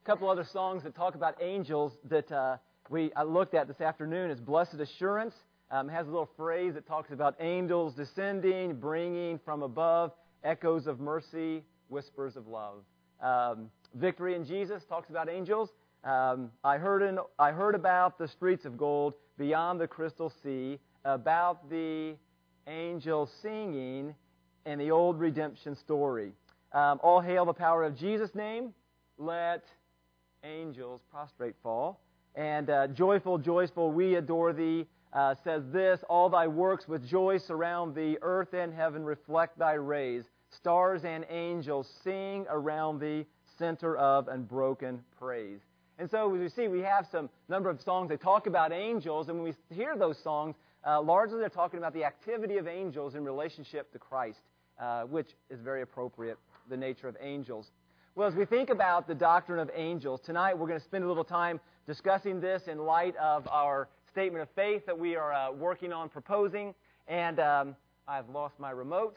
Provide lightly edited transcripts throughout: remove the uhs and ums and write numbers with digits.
A couple other songs that talk about angels that I looked at this afternoon is Blessed Assurance. It has a little phrase that talks about angels descending, bringing from above echoes of mercy, whispers of love. Victory in Jesus talks about angels. I heard about the streets of gold beyond the crystal sea, about the angels singing and the old redemption story. All hail the power of Jesus' name. Let angels prostrate fall. And joyful, joyful, we adore thee. Says this, all thy works with joy surround thee. Earth and heaven reflect thy rays. Stars and angels sing around thee. Center of unbroken praise. And so, as you see, we have some number of songs that talk about angels. And when we hear those songs, largely they're talking about the activity of angels in relationship to Christ, which is very appropriate, the nature of angels. Well, as we think about the doctrine of angels, tonight we're going to spend a little time discussing this in light of our statement of faith that we are working on proposing. And I've lost my remote.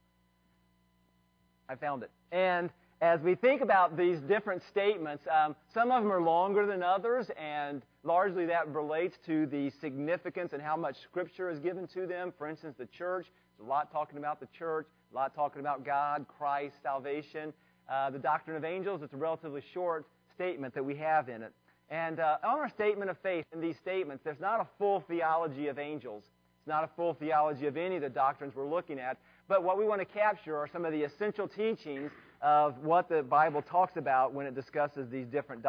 I found it. And as we think about these different statements, some of them are longer than others, and largely that relates to the significance and how much Scripture is given to them. For instance, the church, there's a lot talking about the church, a lot talking about God, Christ, salvation. The doctrine of angels, it's a relatively short statement that we have in it. And on our statement of faith, in these statements, there's not a full theology of angels. It's not a full theology of any of the doctrines we're looking at. But what we want to capture are some of the essential teachings of what the Bible talks about when it discusses these different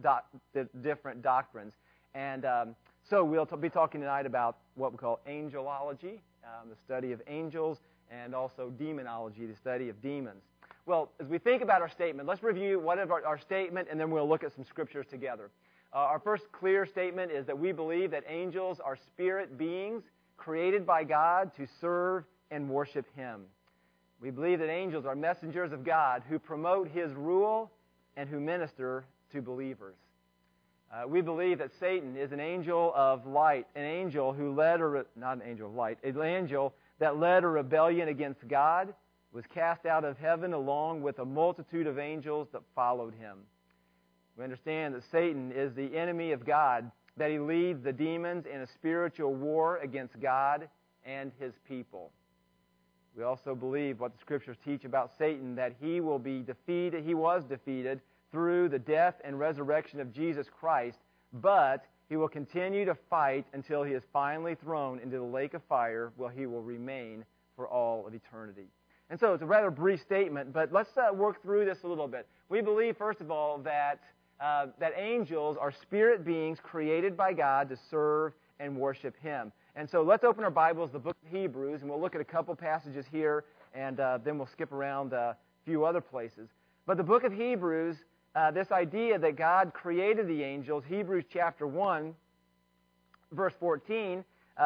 doctrines. And so we'll be talking tonight about what we call angelology, the study of angels, and also demonology, the study of demons. Well, as we think about our statement, let's review what is our statement, and then we'll look at some scriptures together. Our first clear statement is that we believe that angels are spirit beings created by God to serve and worship Him. We believe that angels are messengers of God who promote His rule and who minister to believers. We believe that Satan is an angel of light, an angel who led not an angel of light, an angel that led a rebellion against God, was cast out of heaven along with a multitude of angels that followed him. We understand that Satan is the enemy of God, that he leads the demons in a spiritual war against God and His people. We also believe what the Scriptures teach about Satan, that he will be defeated, he was defeated through the death and resurrection of Jesus Christ, but he will continue to fight until he is finally thrown into the lake of fire, where he will remain for all of eternity. And so it's a rather brief statement, but let's work through this a little bit. We believe, first of all, that angels are spirit beings created by God to serve and worship Him. And so let's open our Bibles, the book of Hebrews, and we'll look at a couple passages here, and then we'll skip around a few other places. But the book of Hebrews, this idea that God created the angels, Hebrews chapter 1, verse 14,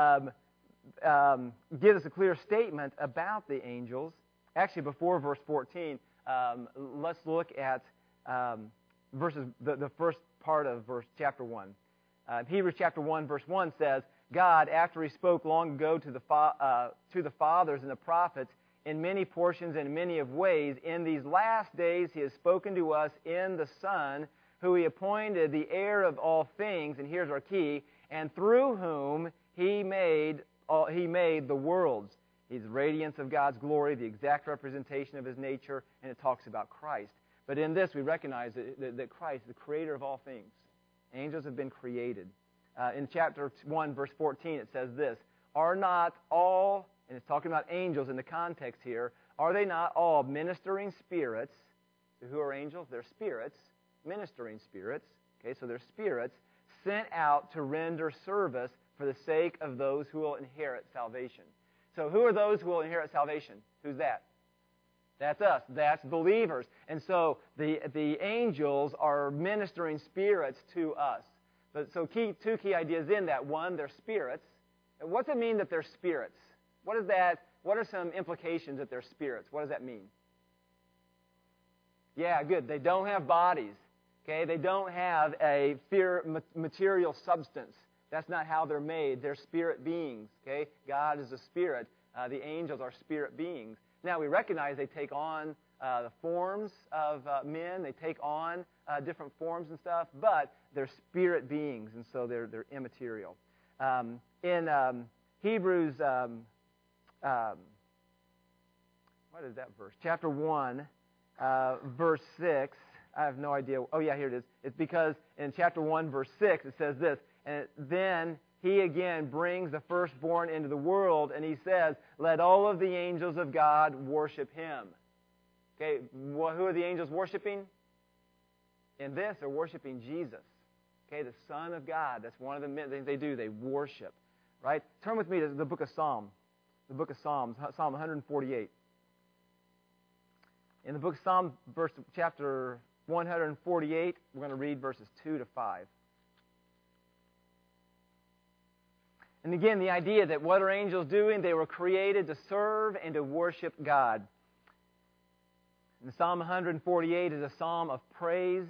gives us a clear statement about the angels. Actually, before verse 14, let's look at the first part of chapter 1. Hebrews chapter 1, verse 1 says, God, after He spoke long ago to the fathers and the prophets in many portions and many of ways, in these last days He has spoken to us in the Son, who He appointed the heir of all things, and here's our key, and through whom He made the worlds. He's the radiance of God's glory, the exact representation of His nature, and it talks about Christ. But in this, we recognize that Christ is the creator of all things. Angels have been created. In chapter 1, verse 14, it says this, are not all, and it's talking about angels in the context here, are they not all ministering spirits? So who are angels? They're spirits, ministering spirits. Okay, so they're spirits sent out to render service for the sake of those who will inherit salvation. So who are those who will inherit salvation? Who's that? That's us. That's believers. And so the angels are ministering spirits to us. So two key ideas in that. One, they're spirits. And what's it mean that they're spirits? What is that? What are some implications that they're spirits? What does that mean? Yeah, good. They don't have bodies. Okay, they don't have a material substance. That's not how they're made. They're spirit beings. Okay, God is a spirit. The angels are spirit beings. Now we recognize they take on the forms of men. They take on different forms and stuff, but they're spirit beings, and so they're immaterial. In Hebrews, what is that verse? Chapter 1, verse 6. I have no idea. Oh, yeah, here it is. It's because in chapter 1, verse 6, it says this, and then he again brings the firstborn into the world, and he says, let all of the angels of God worship him. Okay, who are the angels worshiping? In this, they're worshiping Jesus. Okay, the Son of God. That's one of the things they do. They worship. Right? Turn with me to the book of Psalms. The book of Psalms, Psalm 148. In the book of Psalms, chapter 148, we're going to read verses 2 to 5. And again, the idea that what are angels doing? They were created to serve and to worship God. And Psalm 148 is a psalm of praise.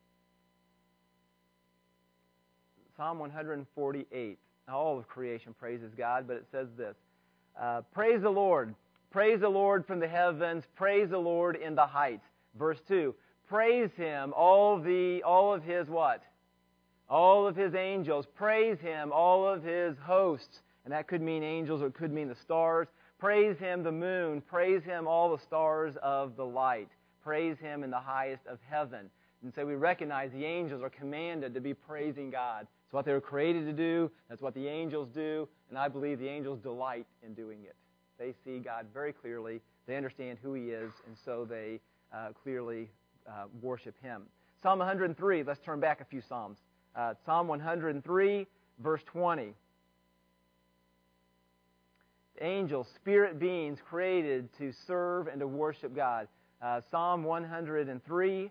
Psalm 148. All of creation praises God, but it says this. Praise the Lord. Praise the Lord from the heavens. Praise the Lord in the heights. Verse 2. Praise Him, all of His what? All of His angels. Praise Him, all of His hosts. And that could mean angels or it could mean the stars. Praise Him, the moon. Praise Him, all the stars of the light. Praise Him in the highest of heaven. And so we recognize the angels are commanded to be praising God. It's what they were created to do. That's what the angels do. And I believe the angels delight in doing it. They see God very clearly. They understand who He is, and so they clearly worship Him. Psalm 103, let's turn back a few Psalms. Psalm 103, verse 20. Angels, spirit beings created to serve and to worship God. Psalm 103,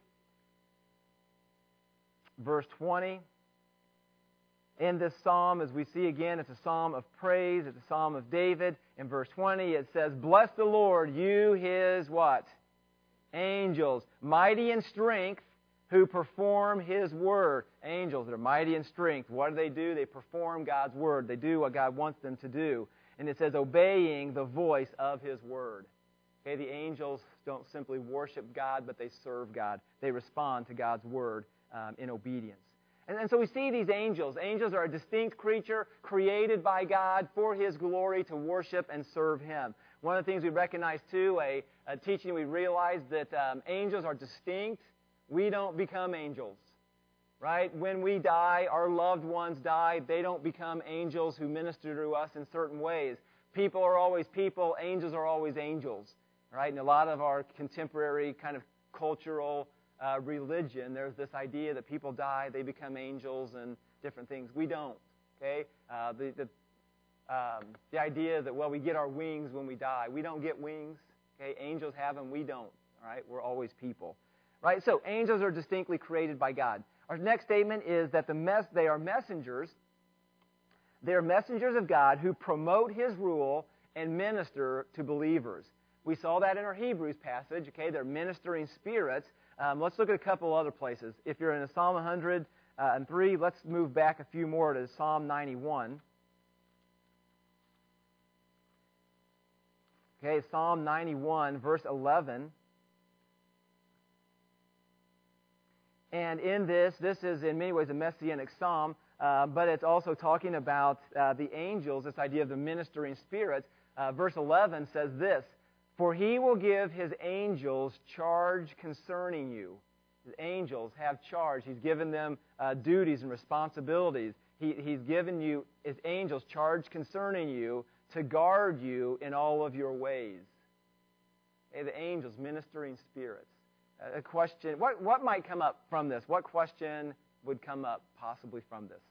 verse 20. In this psalm, as we see again, it's a psalm of praise. It's a psalm of David. In verse 20, it says, bless the Lord, you His what? Angels, mighty in strength, who perform His word. Angels that are mighty in strength. What do? They perform God's word. They do what God wants them to do. And it says, obeying the voice of His word. Okay, the angels don't simply worship God, but they serve God. They respond to God's word in obedience. And so we see these angels. Angels are a distinct creature created by God for His glory to worship and serve Him. One of the things we recognize, too, a teaching we realize that angels are distinct. We don't become angels, right? When we die, our loved ones die. They don't become angels who minister to us in certain ways. People are always people. Angels are always angels, right? And a lot of our contemporary kind of cultural religion, there's this idea that people die, they become angels and different things. We don't, okay? The idea that, well, we get our wings when we die. We don't get wings, okay? Angels have them, we don't, all right? We're always people, right? So angels are distinctly created by God. Our next statement is that they are messengers. They are messengers of God who promote His rule and minister to believers. We saw that in our Hebrews passage, okay? They're ministering spirits. Let's look at a couple other places. If you're in Psalm 103, let's move back a few more to Psalm 91. Okay, Psalm 91, verse 11. And in this is in many ways a messianic psalm, but it's also talking about the angels, this idea of the ministering spirits. Verse 11 says this, for He will give His angels charge concerning you. His angels have charge. He's given them duties and responsibilities. He's given you, His angels, charge concerning you to guard you in all of your ways. Okay, the angels, ministering spirits. A question, what might come up from this? What question would come up possibly from this?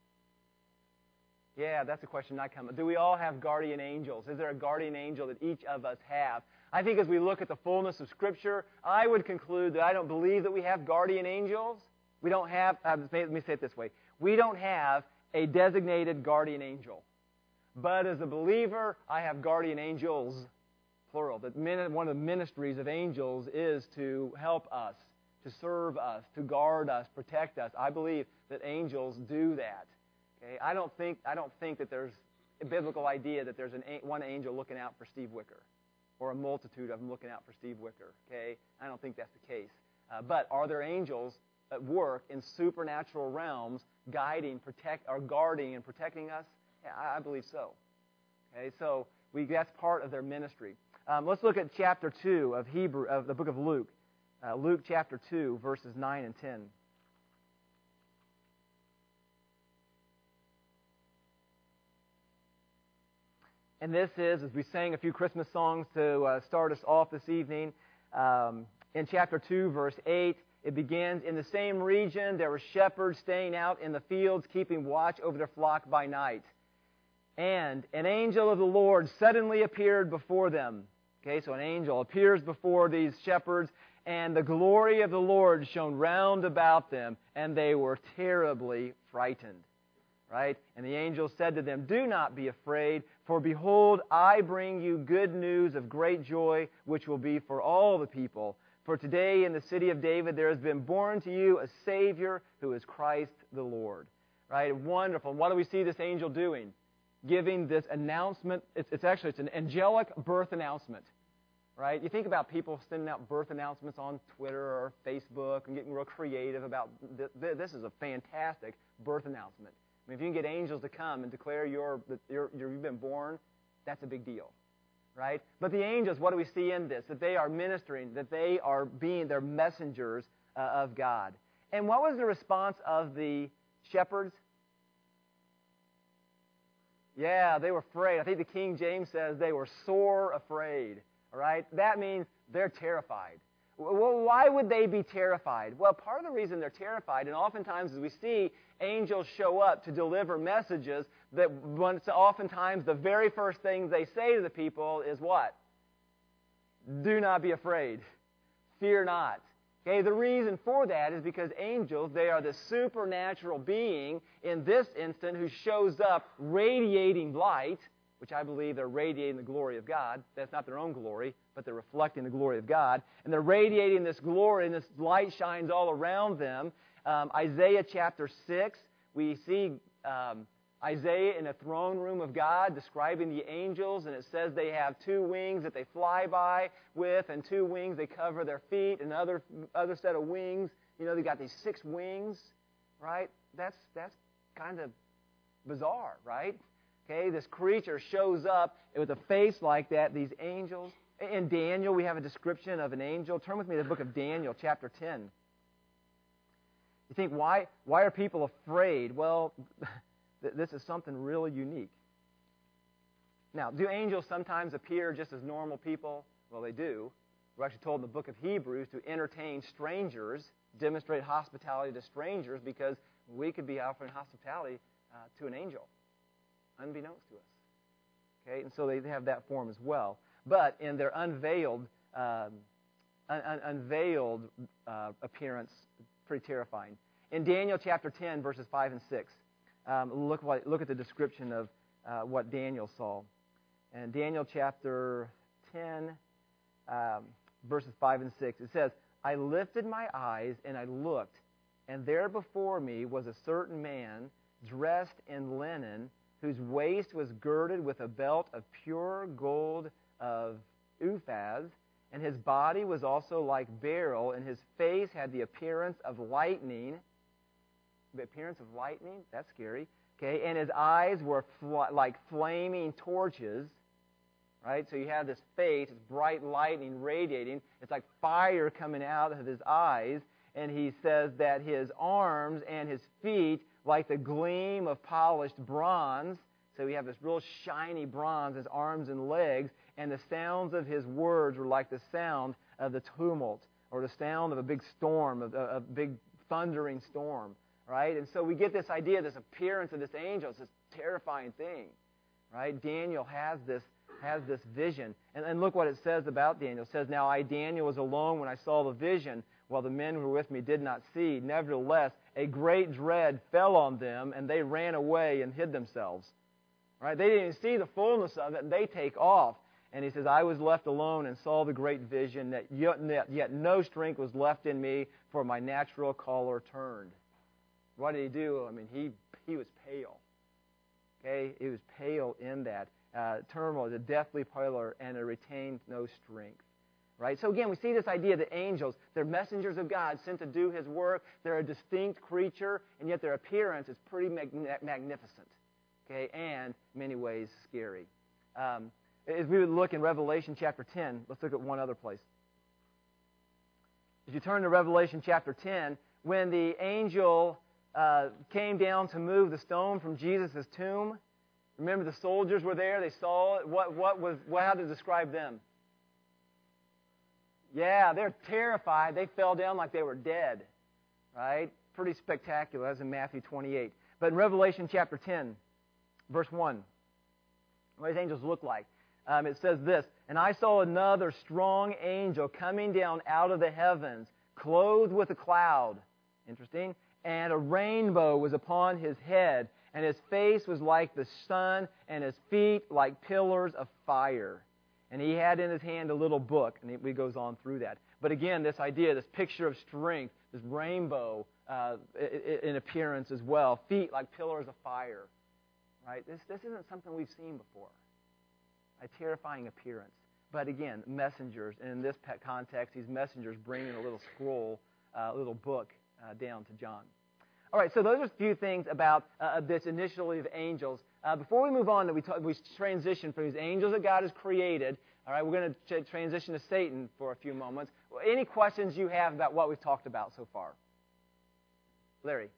Yeah, that's a question not coming. Do we all have guardian angels? Is there a guardian angel that each of us have? I think as we look at the fullness of Scripture, I would conclude that I don't believe that we have guardian angels. We don't have, let me say it this way. We don't have a designated guardian angel. But as a believer, I have guardian angels, plural. That one of the ministries of angels is to help us, to serve us, to guard us, protect us. I believe that angels do that. Okay, I don't think that there's a biblical idea that there's one angel looking out for Steve Wicker, or a multitude of them looking out for Steve Wicker. Okay, I don't think that's the case. But are there angels at work in supernatural realms, guarding and protecting us? Yeah, I believe so. Okay, so that's part of their ministry. Let's look at chapter 2 of the book of Luke. Luke chapter 2, verses 9 and 10. And this is, as we sang a few Christmas songs to start us off this evening, in chapter 2, verse 8, it begins, "In the same region there were shepherds staying out in the fields, keeping watch over their flock by night. And an angel of the Lord suddenly appeared before them." Okay, so an angel appears before these shepherds, "and the glory of the Lord shone round about them, and they were terribly frightened." Right? And the angel said to them, "Do not be afraid, for behold, I bring you good news of great joy, which will be for all the people. For today in the city of David there has been born to you a Savior who is Christ the Lord." Right? Wonderful. And what do we see this angel doing? Giving this announcement. It's an angelic birth announcement. Right? You think about people sending out birth announcements on Twitter or Facebook and getting real creative about this. This is a fantastic birth announcement. I mean, if you can get angels to come and declare you've been born, that's a big deal, right? But the angels, what do we see in this? That they are ministering, that they're messengers of God. And what was the response of the shepherds? Yeah, they were afraid. I think the King James says they were sore afraid, all right? That means they're terrified. Well, why would they be terrified? Well, part of the reason they're terrified, and oftentimes as we see angels show up to deliver messages, that oftentimes the very first thing they say to the people is what? Do not be afraid. Fear not. Okay, the reason for that is because angels, they are the supernatural being in this instant who shows up radiating light, which I believe they're radiating the glory of God. That's not their own glory, but they're reflecting the glory of God. And they're radiating this glory, and this light shines all around them. Isaiah chapter 6, we see Isaiah in a throne room of God describing the angels, and it says they have 2 wings that they fly by with, and 2 wings they cover their feet, and other set of wings. You know, they got these 6 wings, right? That's kind of bizarre, right? Okay, this creature shows up with a face like that, these angels. In Daniel, we have a description of an angel. Turn with me to the book of Daniel, chapter 10. You think, why are people afraid? Well, this is something really unique. Now, do angels sometimes appear just as normal people? Well, they do. We're actually told in the book of Hebrews to entertain strangers, demonstrate hospitality to strangers, because we could be offering hospitality to an angel, unbeknownst to us. Okay, and so they have that form as well. But in their unveiled appearance, pretty terrifying. In Daniel chapter 10, verses 5 and 6, look at the description of what Daniel saw. And Daniel chapter 10, verses 5 and 6, it says, "I lifted my eyes and I looked, and there before me was a certain man dressed in linen, whose waist was girded with a belt of pure gold of Uphaz, and his body was also like beryl, and his face had the appearance of lightning." The appearance of lightning? That's scary. Okay, and his eyes were like flaming torches. Right? So you have this face, it's bright lightning radiating. It's like fire coming out of his eyes. And he says that his arms and his feet like the gleam of polished bronze. So we have this real shiny bronze, his arms and legs, and the sounds of his words were like the sound of the tumult, or the sound of a big storm, of a big thundering storm, right? And so we get this idea, this appearance of this angel, it's this terrifying thing, right? Daniel has this vision. And look what it says about Daniel. It says, "Now I, Daniel, was alone when I saw the vision, while the men who were with me did not see. Nevertheless, a great dread fell on them, and they ran away and hid themselves." Right? They didn't see the fullness of it, and they take off. And he says, "I was left alone and saw the great vision, that yet no strength was left in me, for my natural color turned." What did he do? I mean, he was pale. Okay? He was pale in that turmoil, a deathly pallor, and it retained no strength. Right? So again, we see this idea that angels, they're messengers of God sent to do His work. They're a distinct creature, and yet their appearance is pretty magnificent. Okay? And in many ways, scary. As we would look in Revelation chapter 10, let's look at one other place. As you turn to Revelation chapter 10, when the angel came down to move the stone from Jesus' tomb, remember the soldiers were there, they saw it. How to describe them? Yeah, they're terrified. They fell down like they were dead. Right? Pretty spectacular. That's in Matthew 28. But in Revelation chapter 10, verse 1, what these angels look like. It says this, "And I saw another strong angel coming down out of the heavens, clothed with a cloud." Interesting. "And a rainbow was upon his head, and his face was like the sun, and his feet like pillars of fire. And he had in his hand a little book," and he goes on through that. But again, this idea, this picture of strength, this rainbow in appearance as well, feet like pillars of fire. Right? This isn't something we've seen before. A terrifying appearance. But again, messengers, and in this context, these messengers bringing a little scroll, a little book down to John. All right, so those are a few things about this initially of angels. Before we move on, we transition from these angels that God has created. All right, we're going to transition to Satan for a few moments. Any questions you have about what we've talked about so far? Larry?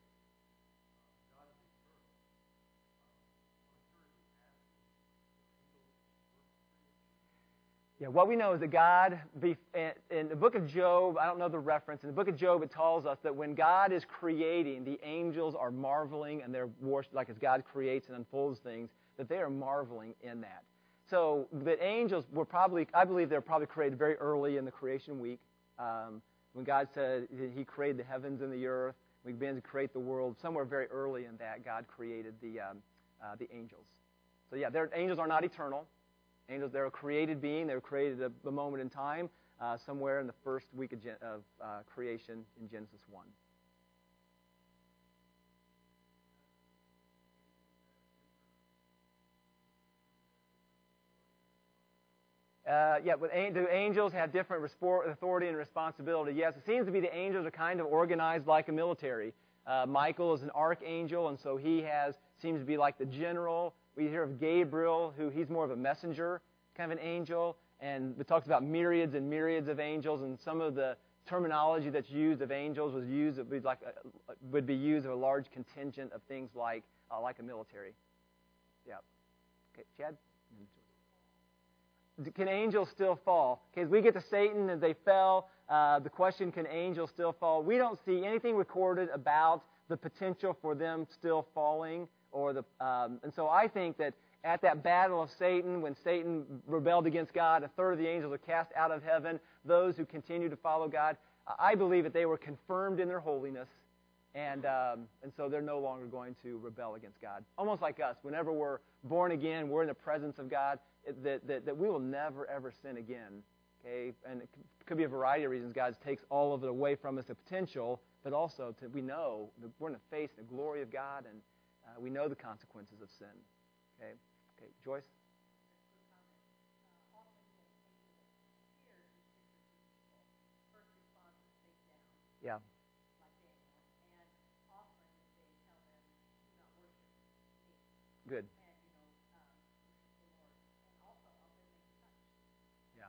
Yeah, what we know is that God, in the book of Job, I don't know the reference, in the book of Job it tells us that when God is creating, the angels are marveling and they're worshipped, like as God creates and unfolds things, that they are marveling in that. So the angels were probably, I believe they're probably created very early in the creation week. When God said He created the heavens and the earth, we began to create the world, somewhere very early in that, God created the angels. So yeah, angels are not eternal. Angels, they're a created being. They were created at a moment in time, somewhere in the first week of creation in Genesis 1. But do angels have different authority and responsibility? Yes, it seems to be the angels are kind of organized like a military. Michael is an archangel, and so he seems to be like the general. We hear of Gabriel, he's more of a messenger, kind of an angel, and it talks about myriads and myriads of angels, and some of the terminology that's used of angels would be used of a large contingent of things like a military. Yeah. Okay, Chad? Can angels still fall? Okay, as we get to Satan and they fell, the question, can angels still fall? We don't see anything recorded about the potential for them still falling, and so I think that at that battle of Satan, when Satan rebelled against God, a third of the angels are cast out of heaven. Those who continue to follow God, I believe that they were confirmed in their holiness, and so they're no longer going to rebel against God. Almost like us, whenever we're born again, we're in the presence of God, that we will never, ever sin again. Okay, and it could be a variety of reasons. God takes all of it away from us, the potential, but also we know that we're in the face of the glory of God, and we know the consequences of sin. Okay, Joyce? Yeah. Good. Yeah.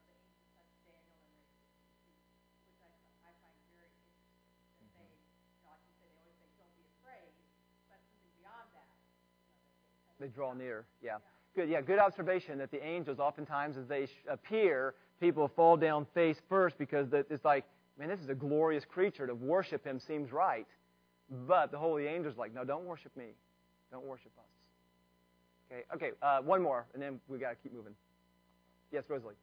They draw near. Yeah. Good. Yeah. Good observation that the angels, oftentimes, as they appear, people fall down face first because it's like, man, this is a glorious creature. To worship Him seems right, but the holy angel's like, no, don't worship me. Don't worship us. Okay. One more, and then we got to keep moving. Yes, Rosalie.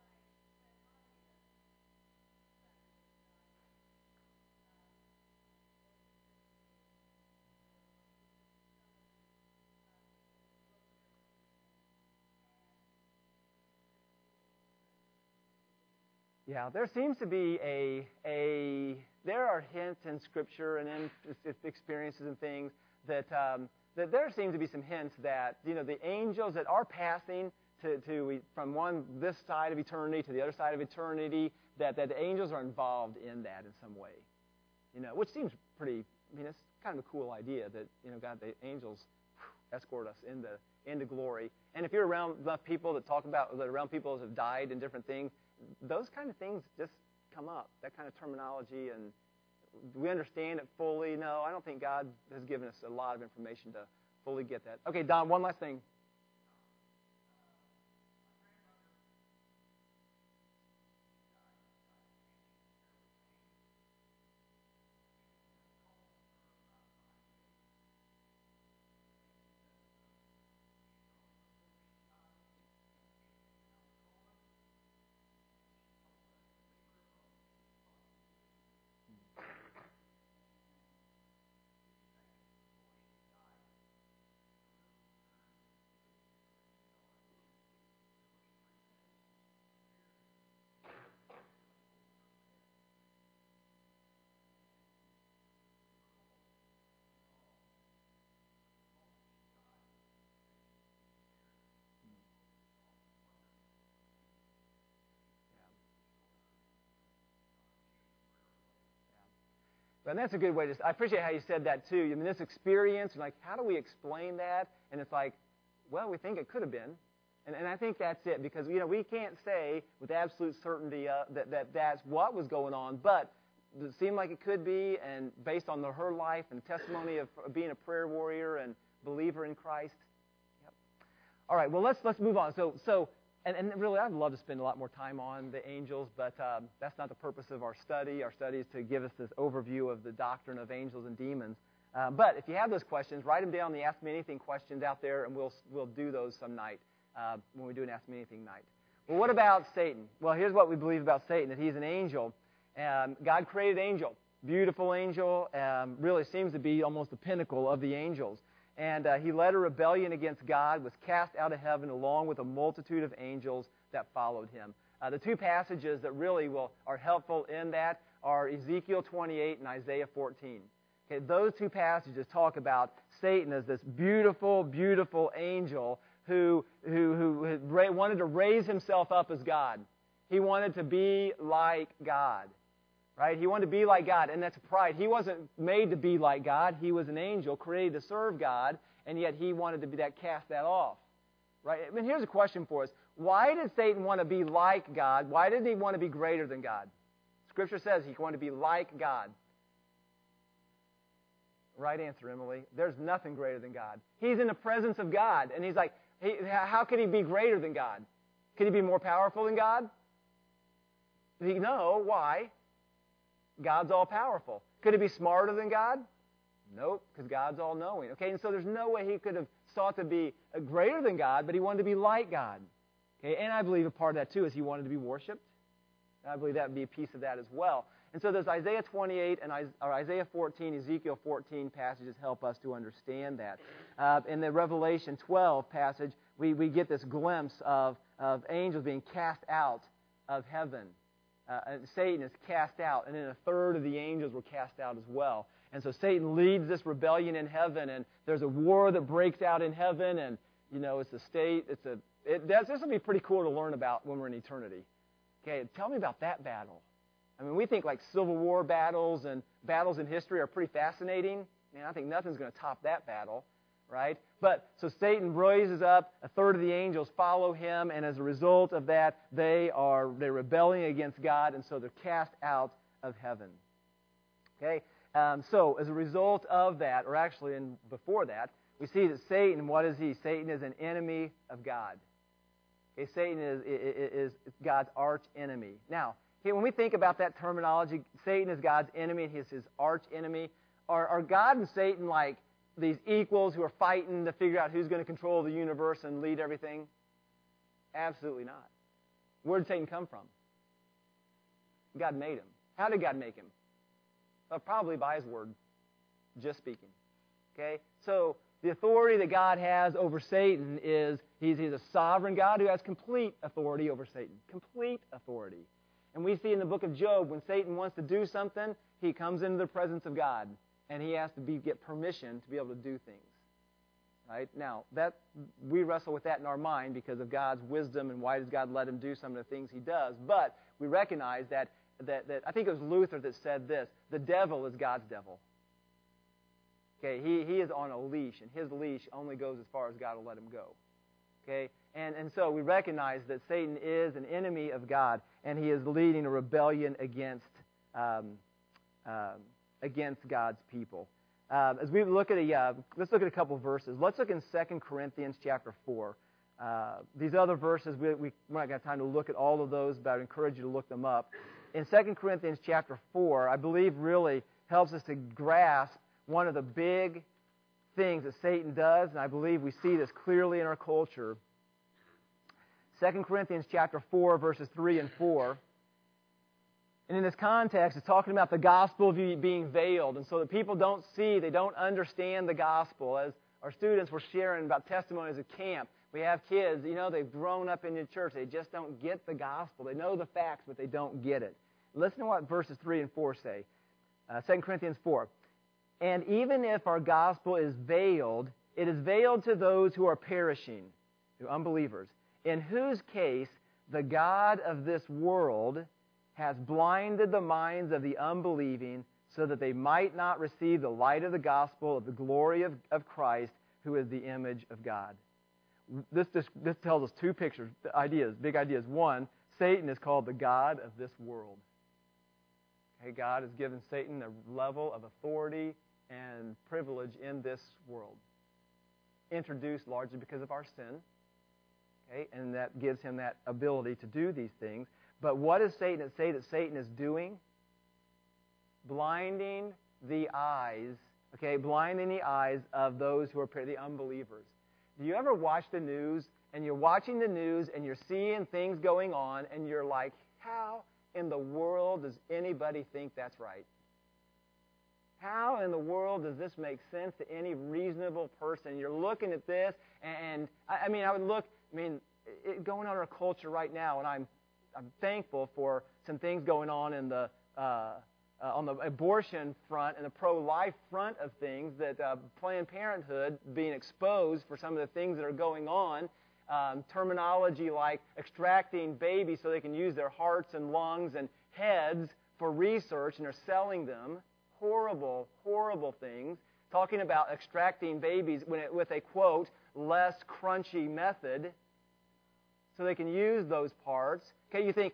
Yeah, there seems to be there are hints in Scripture and in experiences and things that there seem to be some hints that the angels that are passing from this side of eternity to the other side of eternity, that the angels are involved in that in some way. Which seems pretty, it's kind of a cool idea that, God, the angels escort us into glory. And if you're around enough people around people that have died in different things, those kind of things just come up, that kind of terminology, and do we understand it fully? No, I don't think God has given us a lot of information to fully get that. Okay, Don, one last thing. And that's a good way I appreciate how you said that too. This experience, and how do we explain that? And it's well, we think it could have been. And I think that's it, because, we can't say with absolute certainty that that's what was going on, but it seemed like it could be, and based on her life and testimony of being a prayer warrior and believer in Christ. Yep. All right, well, let's move on. And really, I'd love to spend a lot more time on the angels, but that's not the purpose of our study. Our study is to give us this overview of the doctrine of angels and demons. But if you have those questions, write them down in the Ask Me Anything questions out there, and we'll do those some night when we do an Ask Me Anything night. Well, what about Satan? Well, here's what we believe about Satan, that he's an angel. God created angel, beautiful angel, really seems to be almost the pinnacle of the angels. And he led a rebellion against God, was cast out of heaven along with a multitude of angels that followed him. The two passages that really are helpful in that are Ezekiel 28 and Isaiah 14. Okay, those two passages talk about Satan as this beautiful, beautiful angel who wanted to raise himself up as God. He wanted to be like God. Right? He wanted to be like God, and that's pride. He wasn't made to be like God. He was an angel created to serve God, and yet he wanted to be cast that off. Right? Here's a question for us. Why did Satan want to be like God? Why didn't he want to be greater than God? Scripture says he wanted to be like God. Right answer, Emily. There's nothing greater than God. He's in the presence of God, and he's how could he be greater than God? Could he be more powerful than God? No. Why? God's all-powerful. Could he be smarter than God? Nope, because God's all-knowing. Okay, and so there's no way he could have sought to be greater than God, but he wanted to be like God. Okay, and I believe a part of that, too, is he wanted to be worshipped. And I believe that would be a piece of that as well. And so there's Isaiah 28 and Isaiah 14, Ezekiel 14 passages help us to understand that. In the Revelation 12 passage, we get this glimpse of angels being cast out of heaven. Satan is cast out, and then a third of the angels were cast out as well. And so Satan leads this rebellion in heaven, and there's a war that breaks out in heaven, and it's a state. This will be pretty cool to learn about when we're in eternity. Okay, tell me about that battle. We think Civil War battles and battles in history are pretty fascinating. Man, I think nothing's going to top that battle, right? But so Satan raises up, a third of the angels follow him, and as a result of that, they're rebelling against God, and so they're cast out of heaven. Okay, so as a result of that, or actually before that, we see that Satan, what is he? Satan is an enemy of God. Okay, Satan is God's arch enemy. Now, when we think about that terminology, Satan is God's enemy, and he's his arch enemy. Are God and Satan like these equals who are fighting to figure out who's going to control the universe and lead everything? Absolutely not. Where did Satan come from? God made him. How did God make him? Probably by his word, just speaking. Okay? So the authority that God has over Satan is he's a sovereign God who has complete authority over Satan. Complete authority. And we see in the book of Job, when Satan wants to do something, he comes into the presence of God. And he has to get permission to be able to do things. Right? Now, that we wrestle with that in our mind because of God's wisdom and why does God let him do some of the things he does. But we recognize that I think it was Luther that said this, the devil is God's devil. Okay, he is on a leash, and his leash only goes as far as God will let him go. Okay, and so we recognize that Satan is an enemy of God, and he is leading a rebellion against God's people. As we look at let's look at a couple verses. Let's look in 2 Corinthians chapter 4. These other verses, we're not going to have time to look at all of those, but I encourage you to look them up. In 2 Corinthians chapter 4, I believe really helps us to grasp one of the big things that Satan does, and I believe we see this clearly in our culture. 2 Corinthians chapter 4, verses 3 and 4. And in this context, it's talking about the gospel being veiled, and so that people don't see, they don't understand the gospel. As our students were sharing about testimonies at camp, we have kids, they've grown up in the church. They just don't get the gospel. They know the facts, but they don't get it. Listen to what verses 3 and 4 say. 2 Corinthians 4. And even if our gospel is veiled, it is veiled to those who are perishing, to unbelievers, in whose case the God of this world has blinded the minds of the unbelieving so that they might not receive the light of the gospel of the glory of Christ, who is the image of God. This tells us two pictures, big ideas. One, Satan is called the God of this world. Okay, God has given Satan a level of authority and privilege in this world, introduced largely because of our sin. Okay, and that gives him that ability to do these things. But what does Satan say that Satan is doing? Blinding the eyes, blinding the eyes of those who are the unbelievers. Do you ever watch the news, and you're watching the news, and you're seeing things going on, and you're like, how in the world does anybody think that's right? How in the world does this make sense to any reasonable person? You're looking at this, and going on in our culture right now, and I'm thankful for some things going on in on the abortion front and the pro-life front of things, that Planned Parenthood being exposed for some of the things that are going on, terminology like extracting babies so they can use their hearts and lungs and heads for research, and they're selling them. Horrible, horrible things. Talking about extracting babies with a, quote, less crunchy method so they can use those parts. Okay, you think,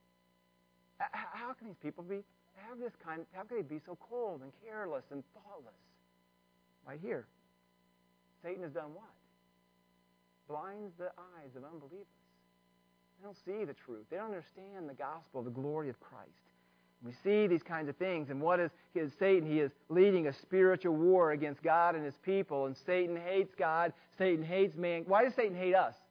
how can these people how can they be so cold and careless and thoughtless? Right here. Satan has done what? Blinds the eyes of unbelievers. They don't see the truth. They don't understand the gospel, the glory of Christ. We see these kinds of things, and what is Satan? He is leading a spiritual war against God and his people, and Satan hates God. Satan hates man. Why does Satan hate us?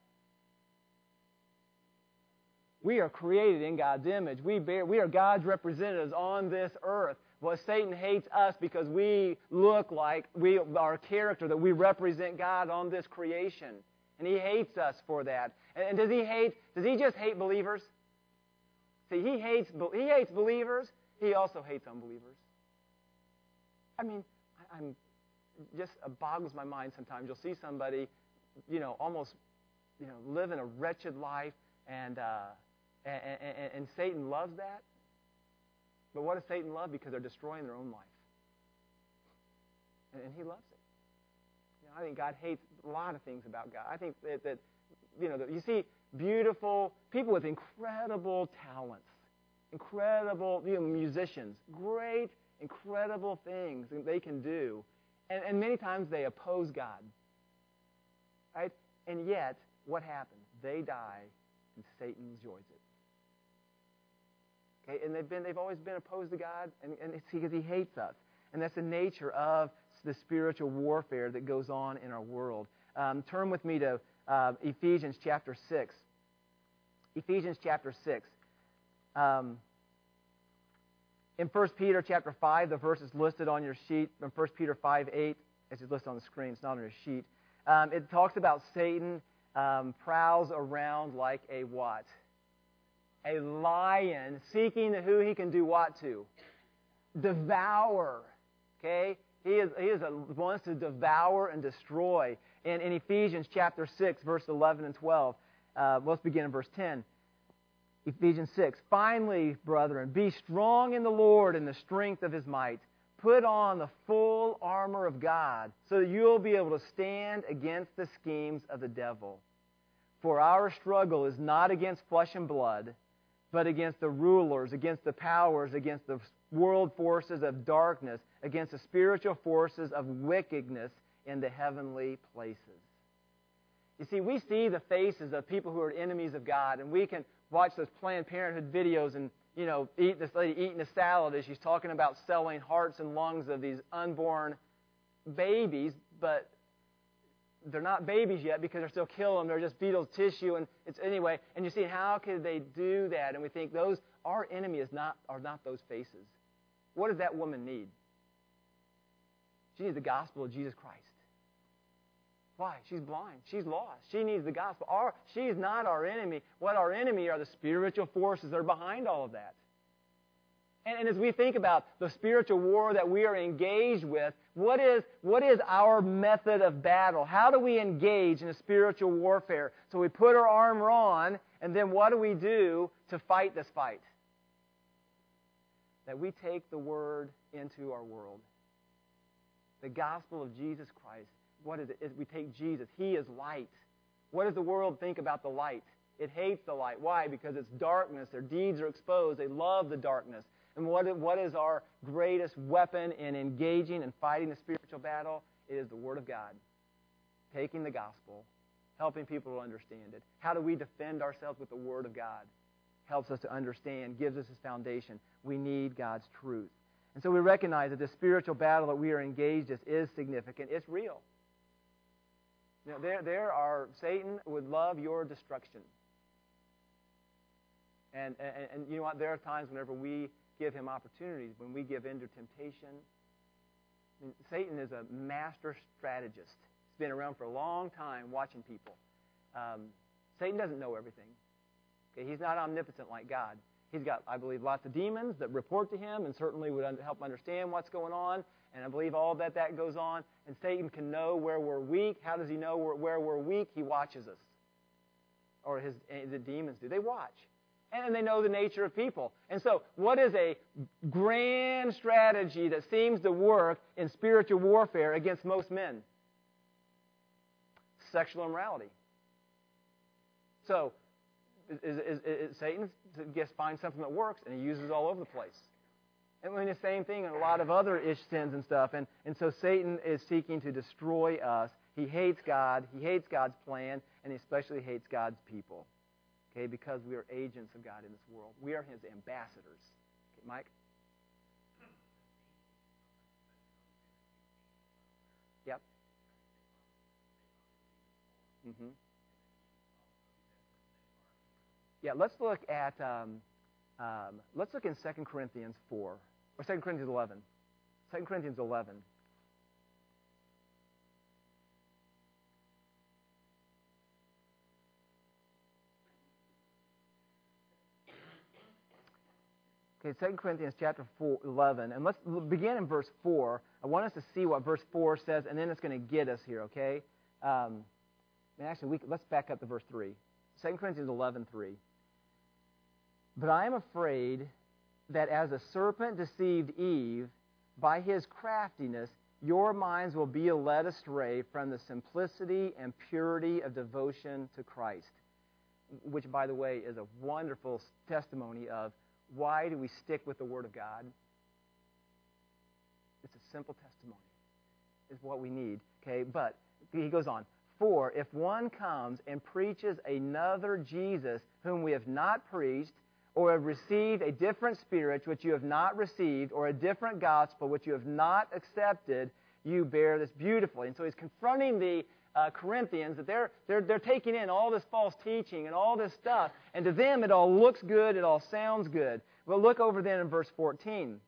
We are created in God's image. We are God's representatives on this earth. Well, Satan hates us because we look like our character, that we represent God on this creation. And he hates us for that. And does he just hate believers? See, he hates believers. He also hates unbelievers. I mean, I'm just boggles my mind sometimes. You'll see somebody, almost, living a wretched life, and Satan loves that. But what does Satan love? Because they're destroying their own life, and he loves it. I think God hates a lot of things about God. I think that you see beautiful people with incredible talents, incredible musicians, great, incredible things that they can do, and many times they oppose God. Right? And yet, what happens? They die, and Satan enjoys it. Okay, and they've always been opposed to God, and it's because he hates us, and that's the nature of the spiritual warfare that goes on in our world. Turn with me to Ephesians chapter 6. Ephesians chapter 6. In 1 Peter chapter 5, the verse is listed on your sheet. In 1 Peter 5:8, as it's listed on the screen, it's not on your sheet. It talks about Satan prowls around like a what? A lion, seeking who he can do what to? Devour. Okay? wants to devour and destroy. In Ephesians chapter 6, verse 11 and 12, let's begin in verse 10. Ephesians 6, "Finally, brethren, be strong in the Lord and the strength of His might. Put on the full armor of God, so that you will be able to stand against the schemes of the devil. For our struggle is not against flesh and blood, but against the rulers, against the powers, against the world forces of darkness, against the spiritual forces of wickedness in the heavenly places." You see, we see the faces of people who are enemies of God, and we can watch those Planned Parenthood videos and, this lady eating a salad as she's talking about selling hearts and lungs of these unborn babies, but they're not babies yet because they're still killing them. They're just fetal tissue, and it's anyway. And you see, how could they do that? And we think our enemy are not those faces. What does that woman need? She needs the gospel of Jesus Christ. Why? She's blind. She's lost. She needs the gospel. She's not our enemy. What our enemy are the spiritual forces that are behind all of that. And as we think about the spiritual war that we are engaged with, what is our method of battle? How do we engage in a spiritual warfare? So we put our armor on, and then what do we do to fight this fight? That we take the Word into our world. The gospel of Jesus Christ. What is it? We take Jesus. He is light. What does the world think about the light? It hates the light. Why? Because it's darkness. Their deeds are exposed. They love the darkness. And what is our greatest weapon in engaging and fighting the spiritual battle? It is the Word of God. Taking the gospel, helping people to understand it. How do we defend ourselves with the Word of God? Helps us to understand, gives us His foundation. We need God's truth. And so we recognize that the spiritual battle that we are engaged in is significant. It's real. Satan would love your destruction. And you know what? There are times whenever we give him opportunities, when we give in to temptation. Satan is a master strategist. He's been around for a long time watching people. Satan doesn't know everything. Okay? He's not omnipotent like God. He's got, I believe, lots of demons that report to him and certainly would help understand what's going on. And I believe all that goes on. And Satan can know where we're weak. How does he know where we're weak? He watches us. Or the demons do. They watch. And they know the nature of people. And so, what is a grand strategy that seems to work in spiritual warfare against most men? Sexual immorality. So, Satan just finds something that works, and he uses it all over the place. And the same thing in a lot of other sins and stuff. And so Satan is seeking to destroy us. He hates God. He hates God's plan, and he especially hates God's people. Okay, because we are agents of God in this world. We are His ambassadors. Okay, Mike? Yep. Mm-hmm. Yeah, let's look at in 2 Corinthians 4, or 2 Corinthians 11. 2 Corinthians 11. Okay, 2 Corinthians chapter 11, and let's begin in verse 4. I want us to see what verse 4 says, and then it's going to get us here, okay? Let's back up to verse 3. 2 Corinthians 11:3. "But I am afraid that as the serpent deceived Eve, by his craftiness, your minds will be led astray from the simplicity and purity of devotion to Christ." Which, by the way, is a wonderful testimony of why do we stick with the Word of God? It's a simple testimony. It's what we need. Okay, but he goes on. "For if one comes and preaches another Jesus whom we have not preached, or have received a different spirit which you have not received, or a different gospel which you have not accepted, you bear this beautifully." And so he's confronting the Corinthians that they're taking in all this false teaching and all this stuff, and to them it all looks good, it all sounds good. Well, look over then in verse 14.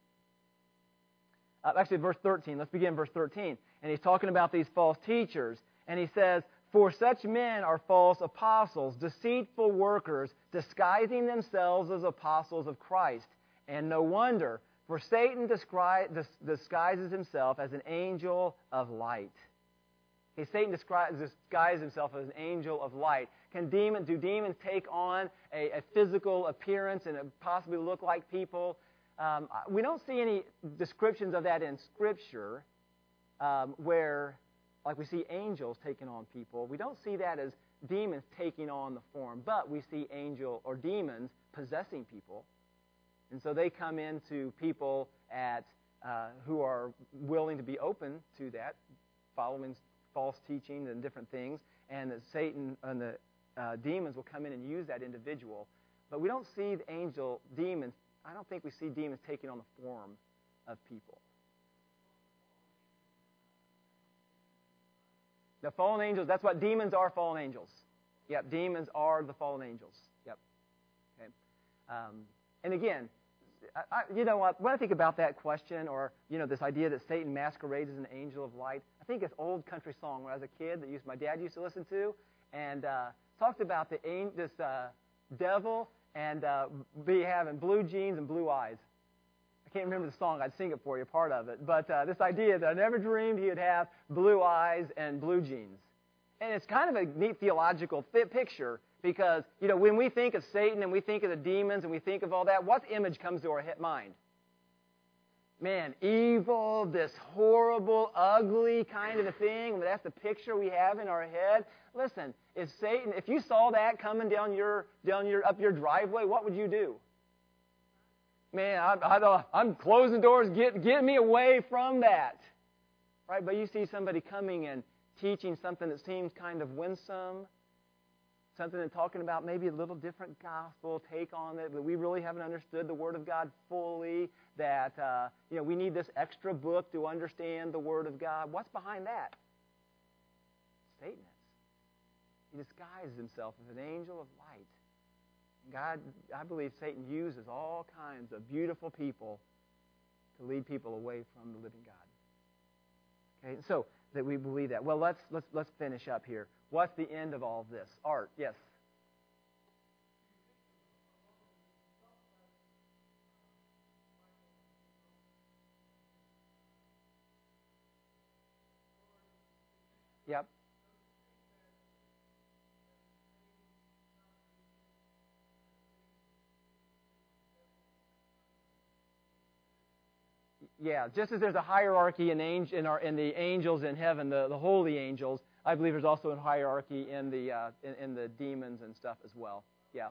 Verse 13. Let's begin verse 13. And he's talking about these false teachers, and he says, "For such men are false apostles, deceitful workers, disguising themselves as apostles of Christ. And no wonder, For Satan disguises himself as an angel of light. Okay, Satan disguises himself as an angel of light. Do demons take on a physical appearance and possibly look like people? We don't see any descriptions of that in Scripture where, like we see angels taking on people. We don't see that as demons taking on the form, but we see angel or demons possessing people. And so they come into people who are willing to be open to that, following false teaching and different things, and that Satan and the demons will come in and use that individual. But we don't see demons. I don't think we see demons taking on the form of people. The fallen angels, that's what demons are, fallen angels. Yep, demons are the fallen angels. Yep. Okay. And again, you know what? When I think about that question, or this idea that Satan masquerades as an angel of light, I think it's an old country song when I was a kid that my dad used to listen to, and talked about this devil and be having blue jeans and blue eyes. I can't remember the song. I'd sing it for you, part of it. But this idea that I never dreamed he would have blue eyes and blue jeans. And it's kind of a neat theological picture because, when we think of Satan and we think of the demons and we think of all that, what image comes to our mind? Man, evil, this horrible, ugly kind of a thing. That's the picture we have in our head. Listen, if you saw that coming down your up your driveway, what would you do? Man, I'm closing doors. Get me away from that, right? But you see somebody coming and teaching something that seems kind of winsome, something and talking about maybe a little different gospel take on it, but we really haven't understood the Word of God fully. That we need this extra book to understand the Word of God. What's behind that? Satan is. He disguises himself as an angel of light. God, I believe Satan uses all kinds of beautiful people to lead people away from the living God. Okay, so that we believe that. Well, let's finish up here. What's the end of all of this? Art, yes. Yep. Yeah, just as there's a hierarchy in the angels in heaven, the holy angels, I believe there's also a hierarchy in the demons and stuff as well. Yeah.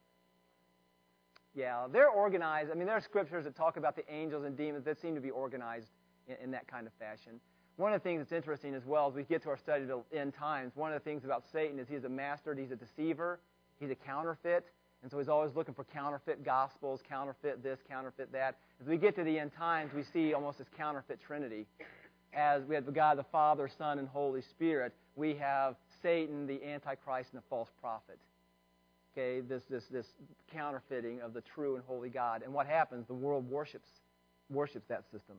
Yeah, they're organized. I mean, there are scriptures that talk about the angels and demons that seem to be organized in that kind of fashion. One of the things that's interesting as well as we get to our study of the end times, one of the things about Satan is he's a master, he's a deceiver, he's a counterfeit. And so he's always looking for counterfeit gospels, counterfeit this, counterfeit that. As we get to the end times, we see almost this counterfeit trinity. As we have the God, the Father, Son, and Holy Spirit, we have Satan, the Antichrist, and the false prophet. Okay, this counterfeiting of the true and holy God. And what happens? The world worships that system.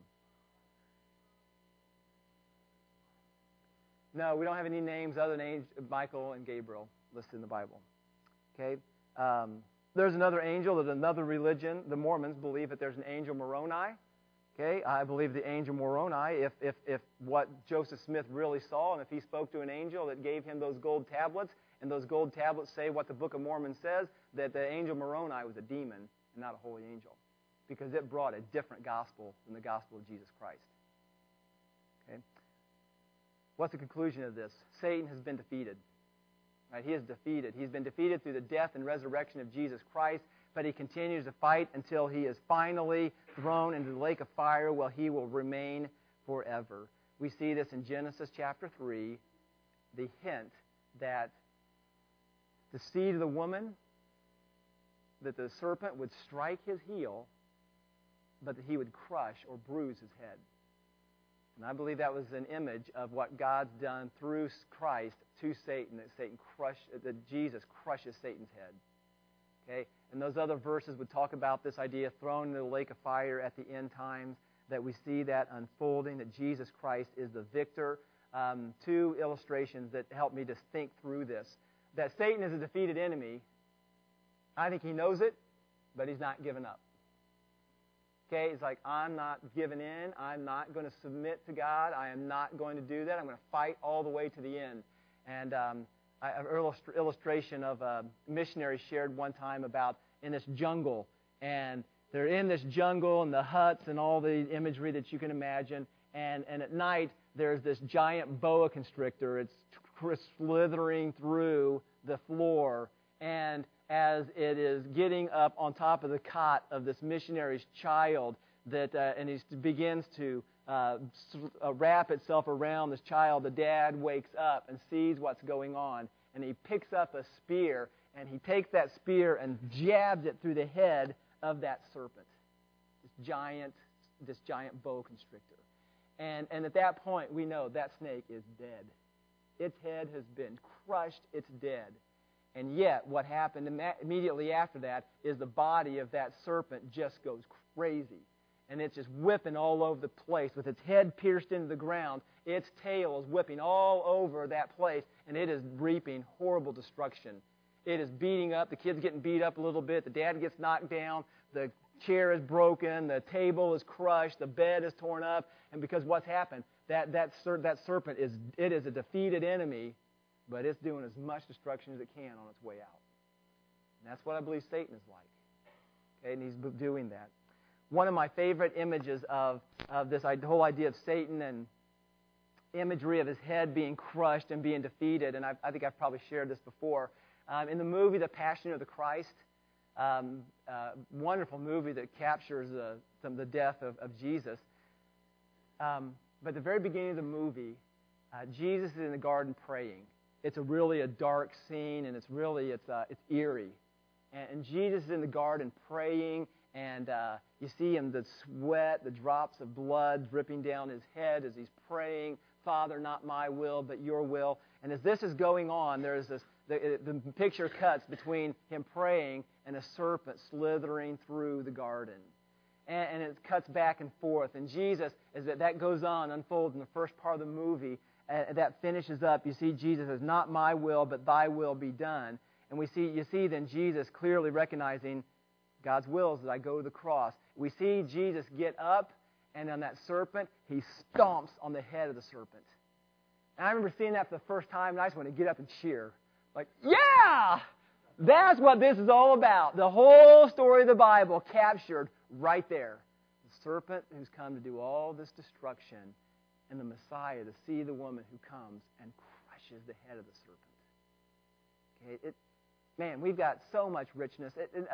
No, we don't have any names other than Michael and Gabriel listed in the Bible. Okay. There's another angel. There's another religion. The Mormons believe that there's an angel Moroni. Okay, I believe the angel Moroni, if what Joseph Smith really saw, and if he spoke to an angel that gave him those gold tablets, and those gold tablets say what the Book of Mormon says, that the angel Moroni was a demon and not a holy angel, because it brought a different gospel than the gospel of Jesus Christ. Okay, what's the conclusion of this? Satan has been defeated. Right, he is defeated. He's been defeated through the death and resurrection of Jesus Christ, but he continues to fight until he is finally thrown into the lake of fire where he will remain forever. We see this in Genesis chapter 3, the hint that the seed of the woman, that the serpent would strike his heel, but that he would crush or bruise his head. And I believe that was an image of what God's done through Christ to Satan, that Jesus crushes Satan's head. Okay? And those other verses would talk about this idea thrown into the lake of fire at the end times, that we see that unfolding, that Jesus Christ is the victor. Two illustrations that help me to think through this. That Satan is a defeated enemy. I think he knows it, but he's not given up. Okay, he's like, I'm not giving in. I'm not going to submit to God. I am not going to do that. I'm going to fight all the way to the end. And an illustration of a missionary shared one time about in this jungle. And they're in this jungle and the huts and all the imagery that you can imagine. And at night, there's this giant boa constrictor. It's slithering through the floor. And as it is getting up on top of the cot of this missionary's child, and he begins to wrap itself around this child, the dad wakes up and sees what's going on, and he picks up a spear, and he takes that spear and jabs it through the head of that serpent, this giant boa constrictor. And at that point, we know that snake is dead. Its head has been crushed. It's dead. And yet, what happened immediately after that is the body of that serpent just goes crazy. And it's just whipping all over the place. With its head pierced into the ground, its tail is whipping all over that place, and it is reaping horrible destruction. It is beating up. The kid's getting beat up a little bit. The dad gets knocked down. The chair is broken. The table is crushed. The bed is torn up. And because what's happened, that serpent is a defeated enemy, but it's doing as much destruction as it can on its way out. And that's what I believe Satan is like. Okay, and he's doing that. One of my favorite images of this whole idea of Satan and imagery of his head being crushed and being defeated, and I think I've probably shared this before, in the movie The Passion of the Christ, wonderful movie that captures the death of Jesus. But at the very beginning of the movie, Jesus is in the garden praying. It's really a dark scene, and it's eerie. And Jesus is in the garden praying, and you see him, the sweat, the drops of blood dripping down his head as he's praying, Father, not my will, but your will. And as this is going on, there's the picture cuts between him praying and a serpent slithering through the garden. And it cuts back and forth. And Jesus, as that goes on, unfolds in the first part of the movie, that finishes up. You see Jesus says, not my will, but thy will be done. And you see then Jesus clearly recognizing God's will is that I go to the cross. We see Jesus get up, and on that serpent, he stomps on the head of the serpent. And I remember seeing that for the first time, and I just want to get up and cheer. Like, yeah! That's what this is all about. The whole story of the Bible captured right there. The serpent who's come to do all this destruction, and the Messiah to see the woman who comes and crushes the head of the serpent. Okay, man, we've got so much richness.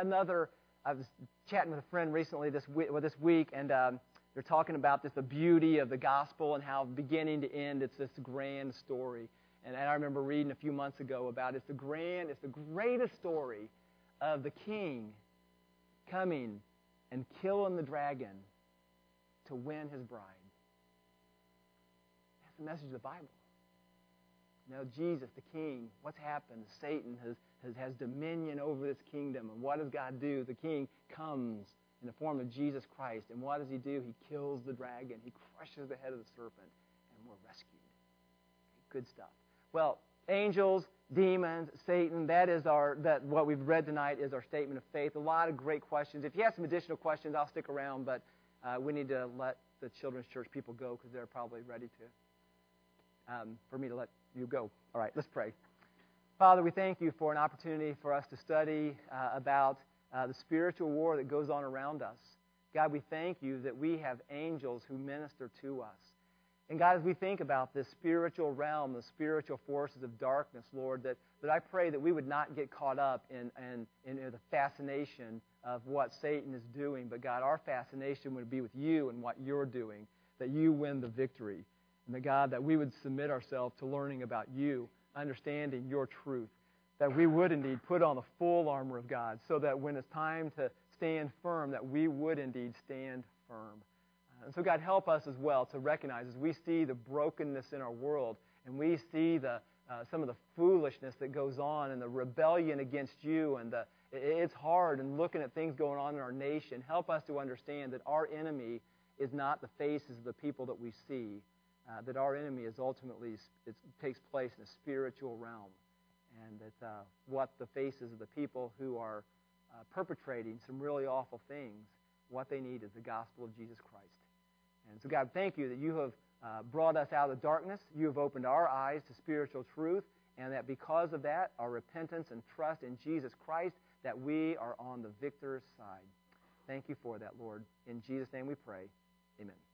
I was chatting with a friend recently this week, and they're talking about the beauty of the gospel and how beginning to end, it's this grand story. And I remember reading a few months ago about it's the greatest story of the king coming and killing the dragon to win his bride. That's the message of the Bible. Now, Jesus, the king, what's happened? Satan has dominion over this kingdom. And what does God do? The king comes in the form of Jesus Christ. And what does he do? He kills the dragon. He crushes the head of the serpent. And we're rescued. Okay, good stuff. Well, angels, demons, Satan, what we've read tonight is our statement of faith. A lot of great questions. If you have some additional questions, I'll stick around. But we need to let the Children's Church people go because they're probably ready for me to let you go. All right, let's pray. Father, we thank you for an opportunity for us to study about the spiritual war that goes on around us. God, we thank you that we have angels who minister to us. And God, as we think about this spiritual realm, the spiritual forces of darkness, Lord, that I pray that we would not get caught up in the fascination of what Satan is doing, but God, our fascination would be with you and what you're doing, that you win the victory. And that, God, that we would submit ourselves to learning about you, understanding your truth, that we would indeed put on the full armor of God so that when it's time to stand firm, that we would indeed stand firm. And so, God, help us as well to recognize as we see the brokenness in our world and we see some of the foolishness that goes on and the rebellion against you and it's hard and looking at things going on in our nation. Help us to understand that our enemy is not the faces of the people that we see, that our enemy is ultimately, it takes place in a spiritual realm, and that what the faces of the people who are perpetrating some really awful things, what they need is the gospel of Jesus Christ. And so, God, thank you that you have brought us out of darkness. You have opened our eyes to spiritual truth, and that because of that, our repentance and trust in Jesus Christ, that we are on the victor's side. Thank you for that, Lord. In Jesus' name we pray. Amen.